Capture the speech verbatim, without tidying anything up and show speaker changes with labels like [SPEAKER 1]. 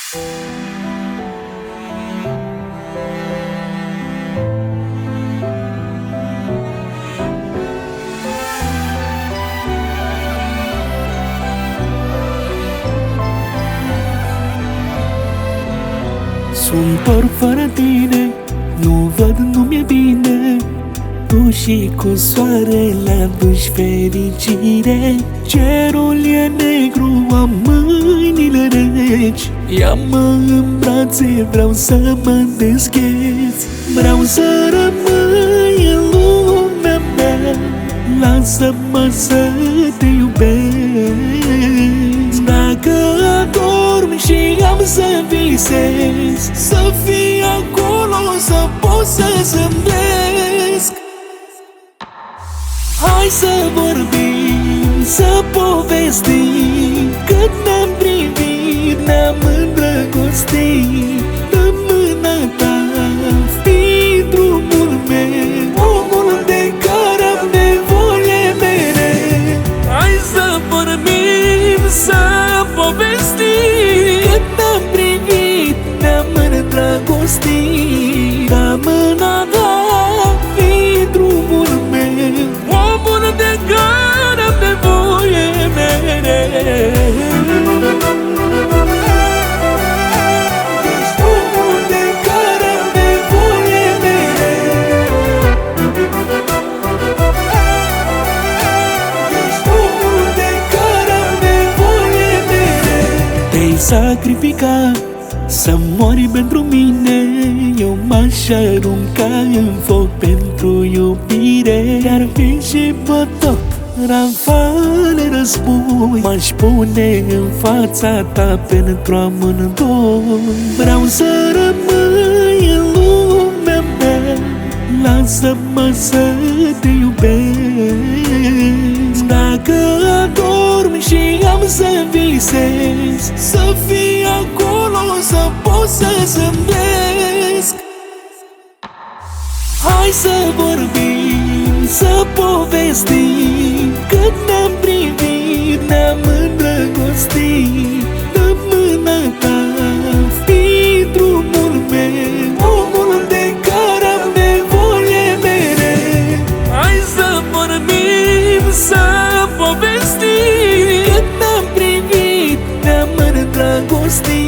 [SPEAKER 1] Sunt orb fără tine, nu văd, nu mi-e bine. Tu și cu soarele aduci fericire. Cerul e negru, am mâinile reci. Ia-mă în brațe, vreau să mă deschez. Vreau să rămâi în lumea mea. Lasă-mă să te iubesc. Dacă adorm și am să visez, să fii acolo, să pot să zâmbesc. Hai să vorbim, să povestim. Cât ne-am privit, ne-am îndrăgostit. Dă mâna ta, fii drumul meu, omul de care am nevoie mereu. Hai să vorbim, să povestim. Cât ne-am privit, ne-am îndrăgostit. Dă mâna ta, fii drumul meu, omul de care am nevoie mereu. Ești omul de care am nevoie mereu. Ești omul de care am nevoie mereu. Te-ai sacrificat să mori pentru mine. Eu m-aș arunca în foc pentru iubire. Iar fi și potop, rafale război, m-aș pune în fața ta pentru amândoi. Vreau să rămâi în lumea mea. Lasă-mă să te iubesc. Dacă adorm și am să visez, să fii acolo, să pot să zâmbesc. Hai să vorbim, să povestim. Cât ne-am privit, ne-am îndrăgostit. Dă mâna ta, fii drumul meu, omul de care am nevoie mereu. Hai să vorbim, să povestim. Cât ne-am privit, ne-am îndrăgostit.